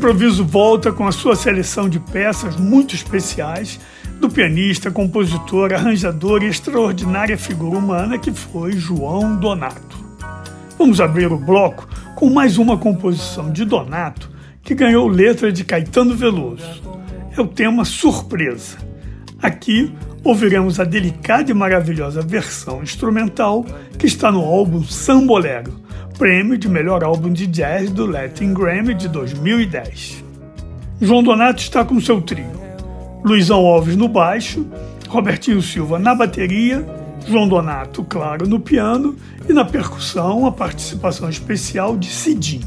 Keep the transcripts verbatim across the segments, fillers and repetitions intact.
improviso volta com a sua seleção de peças muito especiais do pianista, compositor, arranjador e extraordinária figura humana que foi João Donato. Vamos abrir o bloco com mais uma composição de Donato que ganhou letra de Caetano Veloso. É o tema Surpresa. Aqui ouviremos a delicada e maravilhosa versão instrumental que está no álbum Sambolero, prêmio de melhor álbum de jazz do Latin Grammy de dois mil e dez. João Donato está com seu trio: Luizão Alves no baixo, Robertinho Silva na bateria, João Donato, claro, no piano e na percussão a participação especial de Cidinho.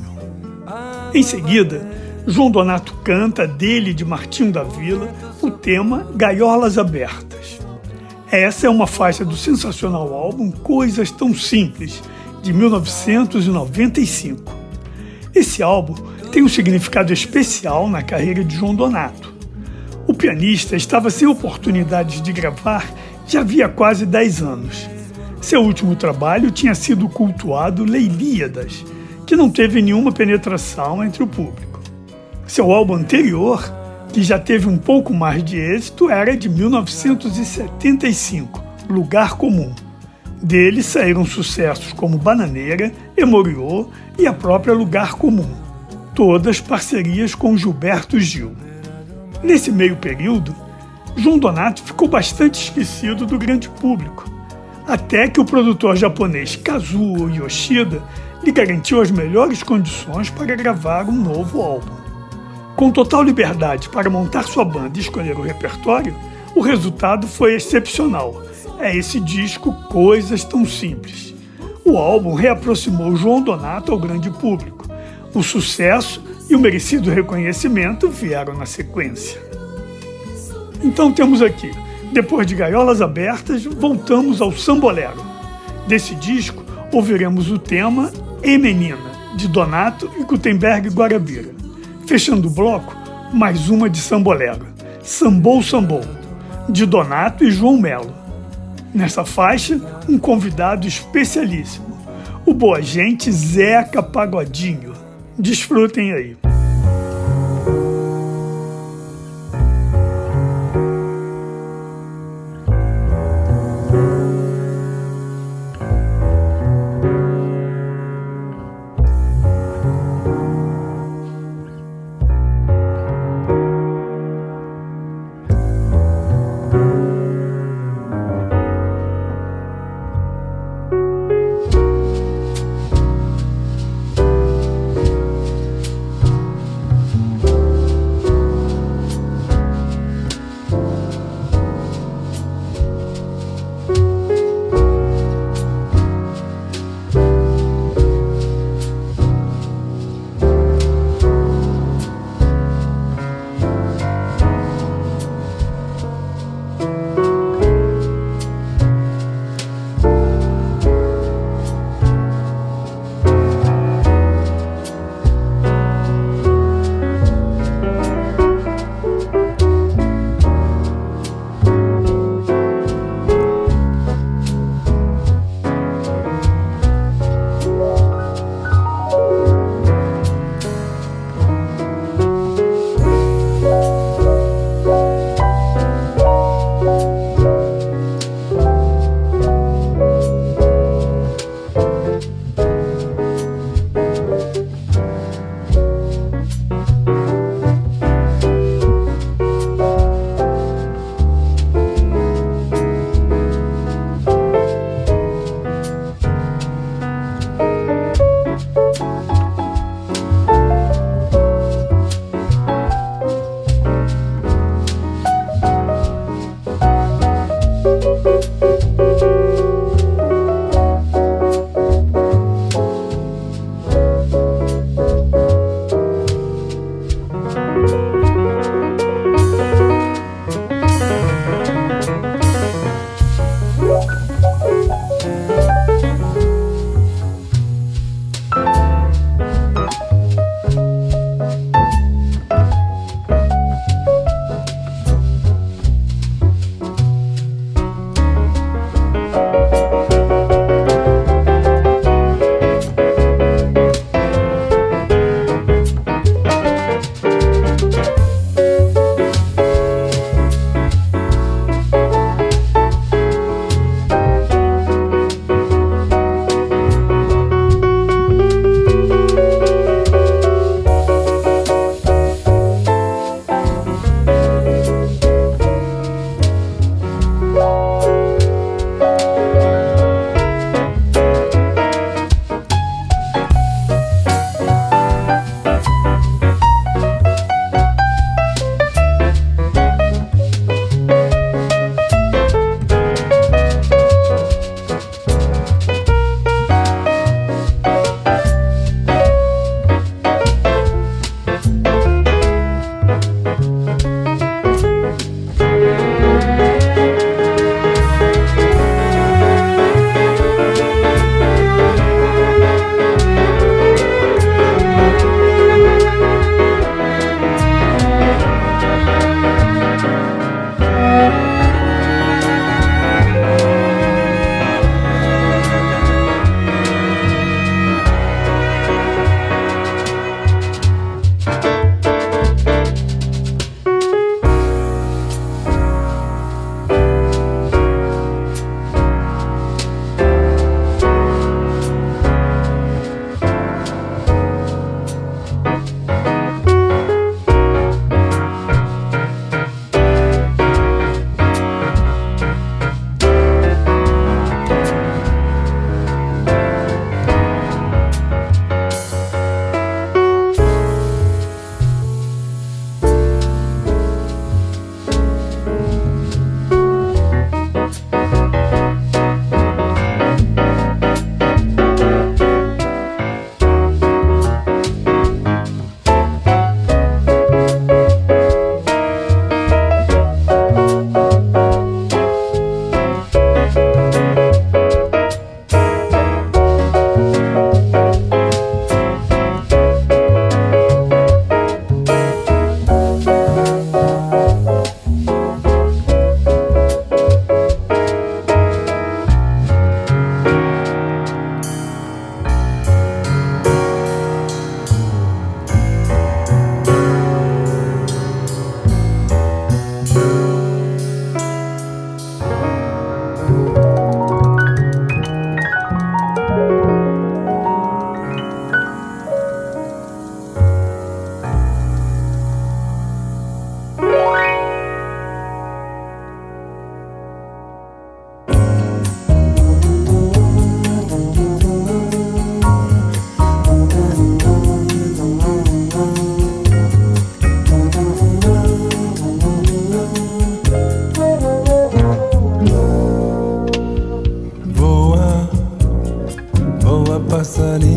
Em seguida, João Donato canta, dele e de Martinho da Vila, o tema Gaiolas Abertas. Essa é uma faixa do sensacional álbum Coisas Tão Simples, de mil novecentos e noventa e cinco. Esse álbum tem um significado especial na carreira de João Donato. O pianista estava sem oportunidades de gravar já havia quase dez anos. Seu último trabalho tinha sido cultuado Leilíadas, que não teve nenhuma penetração entre o público. Seu álbum anterior, que já teve um pouco mais de êxito, era de mil novecentos e setenta e cinco, Lugar Comum. Dele saíram sucessos como Bananeira, Emoriô e a própria Lugar Comum, todas parcerias com Gilberto Gil. Nesse meio período, João Donato ficou bastante esquecido do grande público, até que o produtor japonês Kazuo Yoshida lhe garantiu as melhores condições para gravar um novo álbum. Com total liberdade para montar sua banda e escolher o repertório, o resultado foi excepcional. É esse disco Coisas Tão Simples. O álbum reaproximou João Donato ao grande público. O sucesso e o merecido reconhecimento vieram na sequência. Então temos aqui, depois de Gaiolas Abertas, voltamos ao Sambolero. Desse disco, ouviremos o tema E Menina, de Donato e Gutenberg Guarabira. Fechando o bloco, mais uma de Sambolero, Sambou Sambou, de Donato e João Melo. Nessa faixa, um convidado especialíssimo, o boagente Zeca Pagodinho. Desfrutem aí.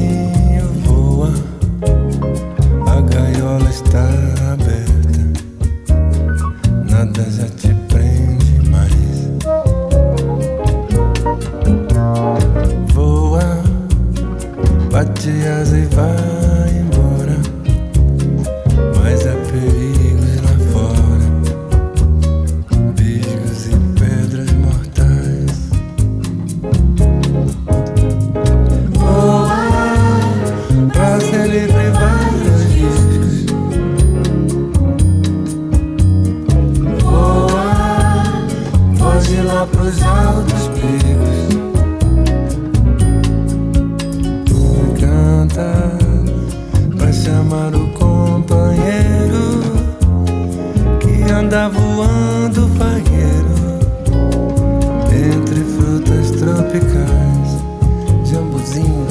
passarinho voa, a gaiola está aberta, nada já te prende mais. Voa, bate asa e vai embora, mas há perigos lá fora, visgos e pedras mortais. Voa, pra ser livre vários riscos. Voa, foge lá pros altos picos. Canta pra chamar o companheiro que anda voando fagueiro entre frutas tropicais. Jambuzinho.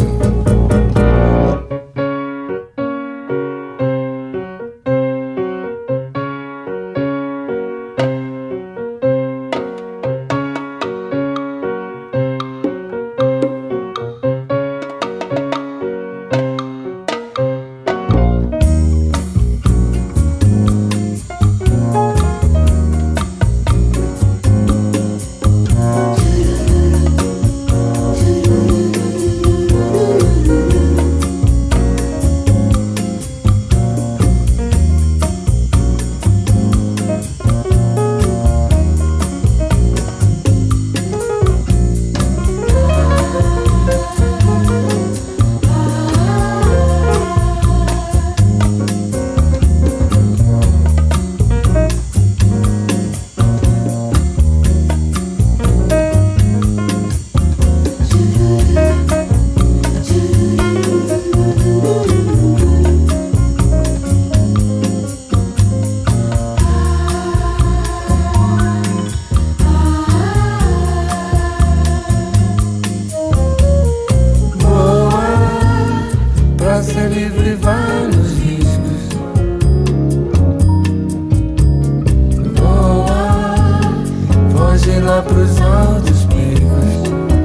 Ser livre vários riscos. Voa, foge lá pros altos picos.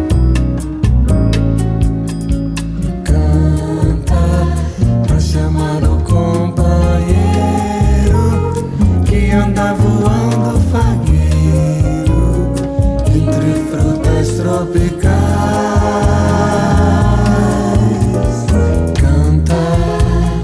Canta pra chamar o companheiro que anda voando fagueiro entre frutas tropicais.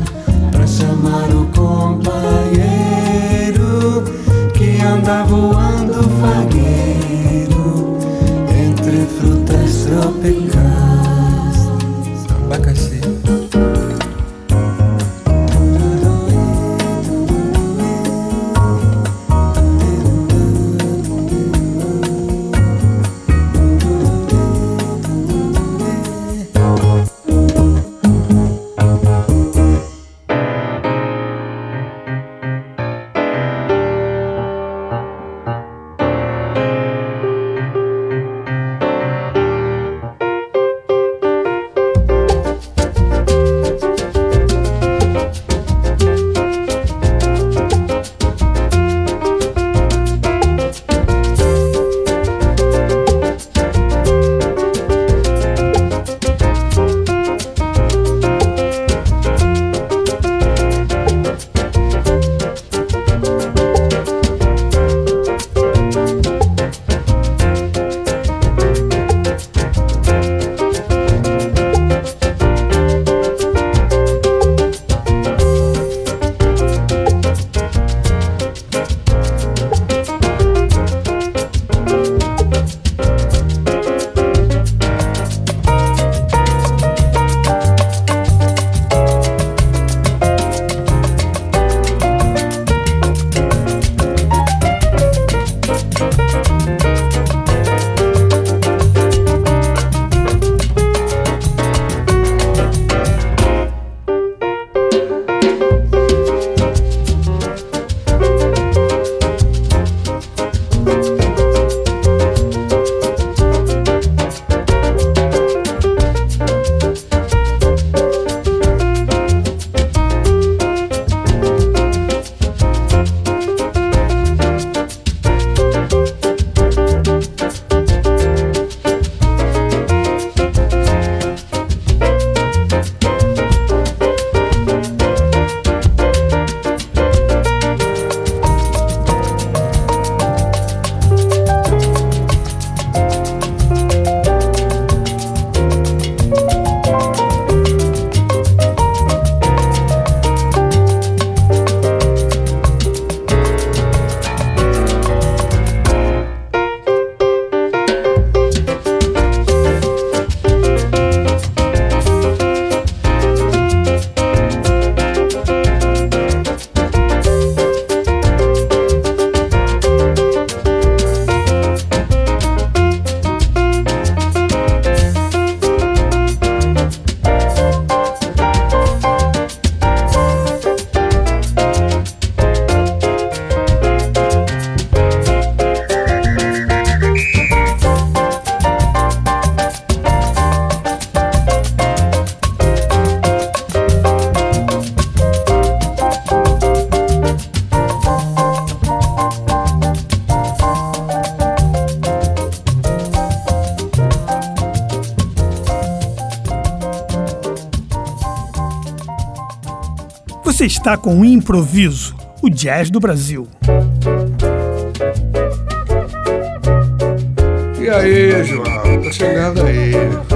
Você está com o Improviso, o jazz do Brasil. E aí, João? Tô chegando aí.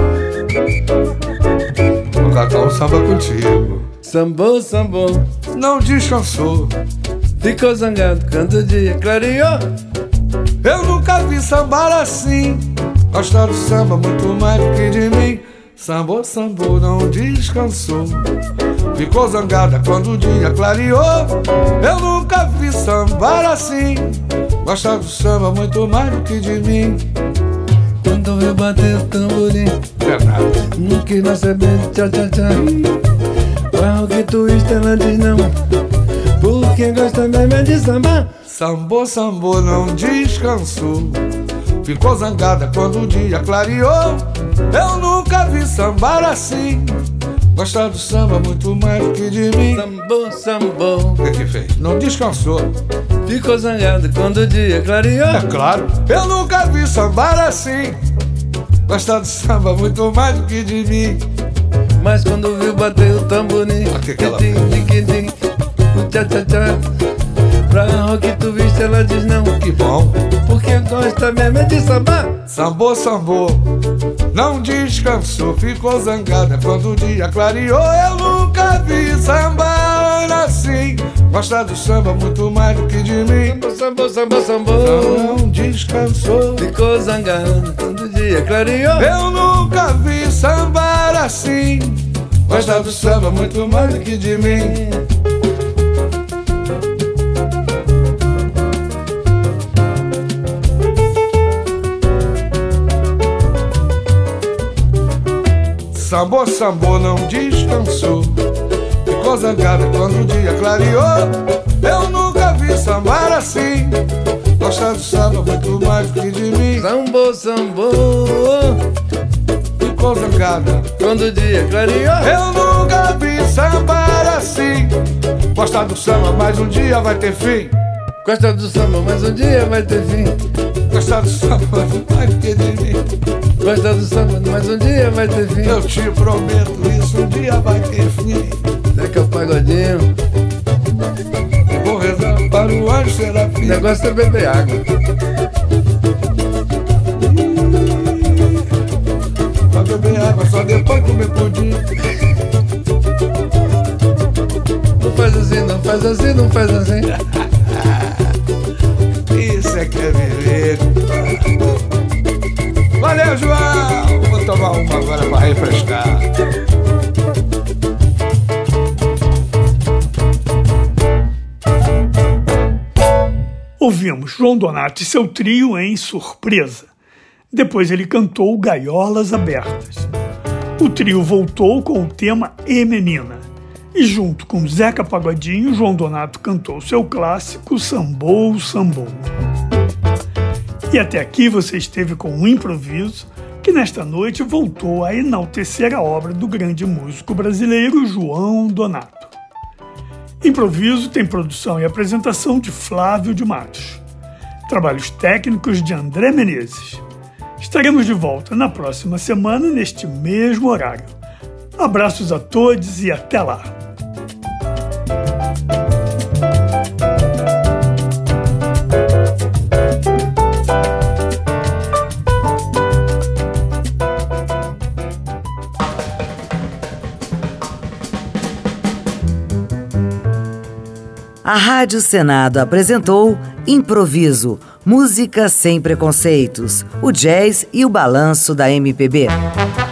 Vou cantar um samba contigo. Sambou, sambou, Não descansou. ficou zangado quando o dia clareou. Eu nunca vi sambar assim. Gosta do samba muito mais do que de mim. Sambou, sambou, não descansou. Ficou zangada quando o dia clareou. Eu nunca vi sambar assim. Gosta do samba muito mais do que de mim. Quando eu bater o tamborim, Verdade. não quis mais saber de tchau, tchau, tchau. Pra o que twist ela diz não, porque gosta mesmo é de samba. Sambou, sambou, não descansou. Ficou zangada quando o dia clareou. Eu nunca vi sambar assim. Gosta do samba muito mais do que de mim. Sambou, sambou, O que que fez? Não descansou. ficou zangado quando o dia clareou. É claro. Eu nunca vi sambar assim. Gosta do samba muito mais do que de mim. Mas quando viu bater o tamborim, O que que ela tim, tim, tim, tim, o tchá, tchá, tchá. Pra rock tu viste ela diz não, Que bom. porque gosta mesmo é de samba. Sambou, sambou, não descansou. Ficou zangada quando o dia clareou. Eu nunca vi sambar assim. Gosta do samba muito mais do que de mim. Sambou, sambou, sambou, Não descansou. ficou zangado quando o dia clareou. Eu nunca vi sambar assim. Gosta do samba muito mais do que de mim. Sambou, sambou, não descansou. Ficou zangada quando o dia clareou. Eu nunca vi sambar assim. Gosta do samba muito mais do que de mim. Sambou, sambou, Ficou zangada. quando o dia clareou. Eu nunca vi sambar assim. Gosta do samba, mas um dia vai ter fim. Gosta do samba, mas um dia vai ter fim. Gosta do samba muito mais do que de mim. Gosta do samba, mas um dia vai ter fim. Eu te prometo isso, um dia vai ter fim. Zeca Pagodinho, Vou rezar para o anjo o serafim. negócio é beber água. Pra beber água só depois comer pudim. Não faz assim, não faz assim, não faz assim. Isso é que é viver. Valeu, João! Vou tomar uma agora pra refrescar. Ouvimos João Donato e seu trio em Surpresa. Depois ele cantou Gaiolas Abertas. O trio voltou com o tema E Menina. E junto com Zeca Pagodinho, João Donato cantou seu clássico Sambou, Sambou. E até aqui você esteve com um improviso que nesta noite voltou a enaltecer a obra do grande músico brasileiro João Donato. Improviso tem produção e apresentação de Flávio de Matos. Trabalhos técnicos de André Menezes. Estaremos de volta na próxima semana neste mesmo horário. Abraços a todos e até lá! A Rádio Senado apresentou Improviso, música sem preconceitos, o jazz e o balanço da M P B.